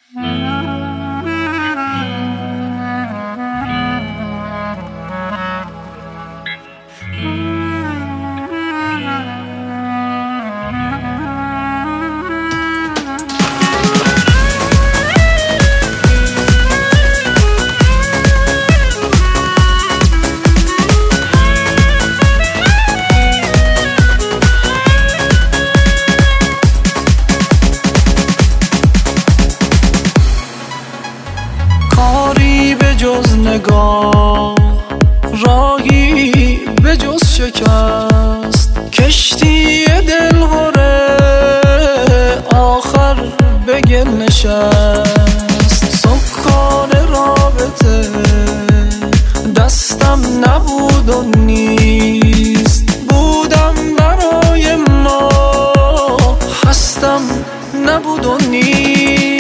کاری به جز نگاه، راهی به جز شکست، کشتی دلهره آخر به گل نشست. سکان رابطه دستم نبود و نیست، بودم برای ما هستم نبود و نیست.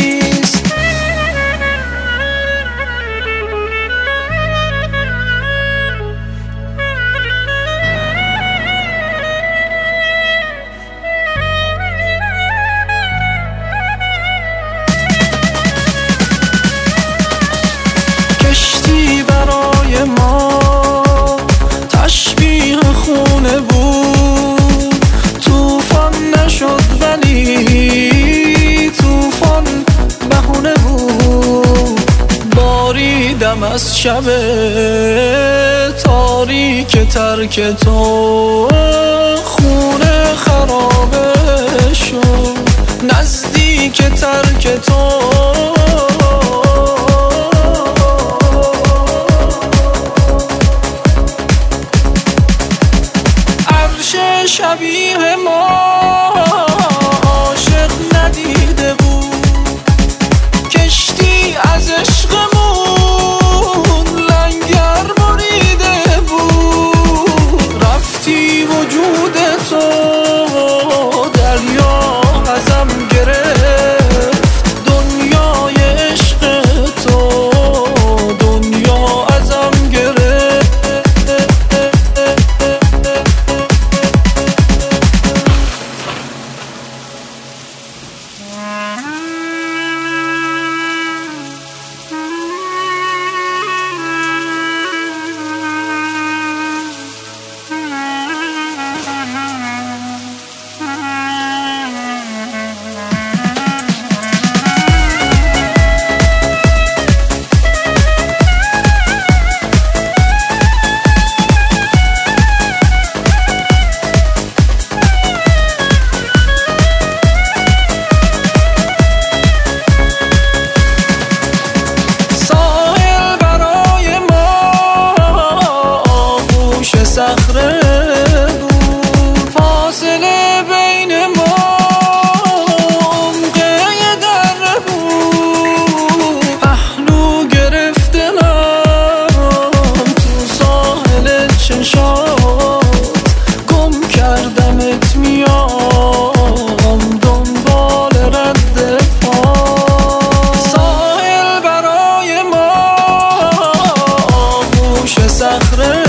کشتی برای ما تشبیه خونه بود، طوفان نشد ولی طوفان بهونه بود. باریدم از شب تاریک ترک تو، خونه خرابه شد نزدیک ترک تو. شبیه ما عاشق ندیده بود، کشتی از عشقمون لنگر بریده بود. رفتی وجود تو دریا ازم گرفت، دنیای عشق تو دنیا ازم گرفت. صخره بود فاصله بین ما، عمقه در بود. پهلو گرفتنم تو ساحل چشات، گم کردمت میام دنبال رد پا. ساحل برای ما آغوش صخره،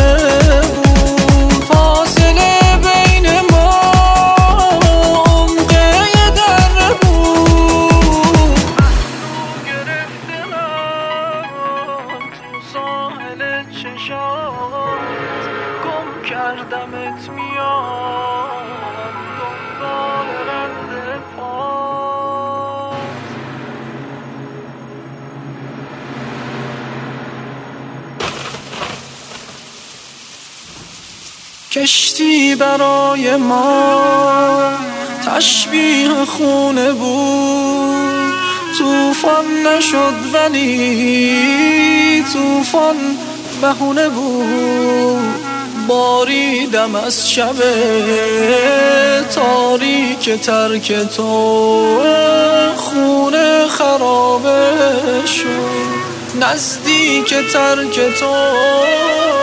گم کردمت میام دنبال رد پا. کشتی برای ما تشبیه خونه بود، طوفان نشد ولی طوفان بهونه بود. باریدم از شب تاریک ترک تو، خونه خرابه شد نزدیک ترک تو.